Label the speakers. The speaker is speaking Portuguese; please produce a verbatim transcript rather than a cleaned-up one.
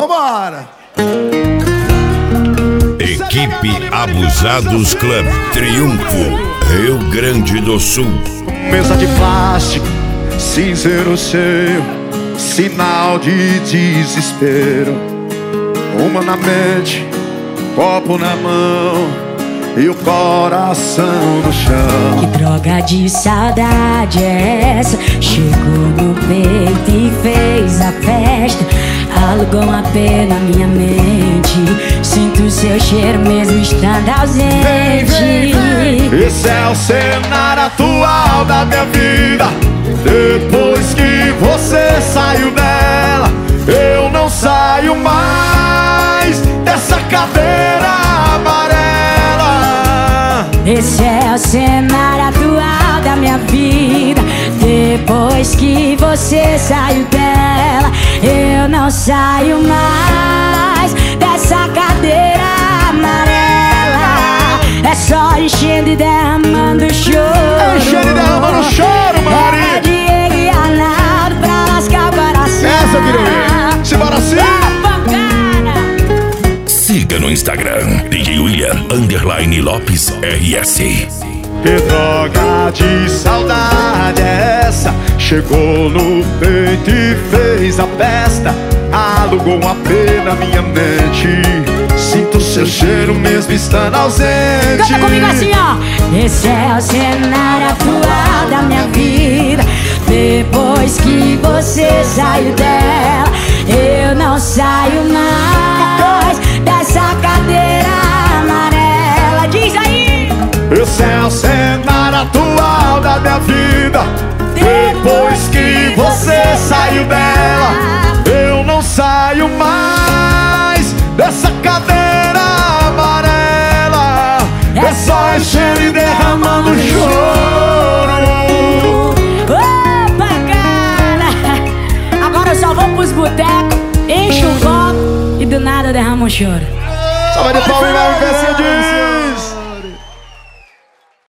Speaker 1: vambora!
Speaker 2: Equipe Abusados Club, Triunfo, Rio Grande do Sul.
Speaker 3: Mesa de plástico, cinzeiro cheio, sinal de desespero. Uma na mente, copo na mão e o coração no chão.
Speaker 4: Que droga de saudade é essa? Chegou no peito e fez a festa. Alugou um A P na minha mente. Sinto seu cheiro mesmo estando ausente.
Speaker 3: Vem, vem, vem. Esse é o cenário atual da minha vida. Depois que você saiu dela, eu não saio mais dessa cadeira amarela.
Speaker 4: Esse é o cenário atual da minha vida. Depois que você saiu dela, eu não saio mais dessa cadeira amarela. É só enchendo e derramando choro.
Speaker 3: Enchendo e derramando choro, Maria.
Speaker 4: É Diego e Arnaldo pra lascar o coração.
Speaker 3: Essa eu queria ver. Simbora assim.
Speaker 2: Siga no Instagram, D J William underline Lopes R S.
Speaker 3: Que droga de saudade é essa? Chegou no peito e fez a festa. Alugou um A P na minha mente. Sinto seu cheiro mesmo estando ausente.
Speaker 4: Canta comigo assim, ó. Esse é o cenário atual da minha vida. Depois que você saiu dela, eu não saio mais dessa cadeira amarela. Diz aí.
Speaker 3: Esse é o cenário atual da minha vida. Depois que você saiu dela, eu não saio mais dessa cadeira amarela. É só enchendo e derramando choro.
Speaker 4: Opa, cara! Agora eu só vou pros botecos, encho o copo e do nada derramo um choro.
Speaker 3: Salve de palmas, vai,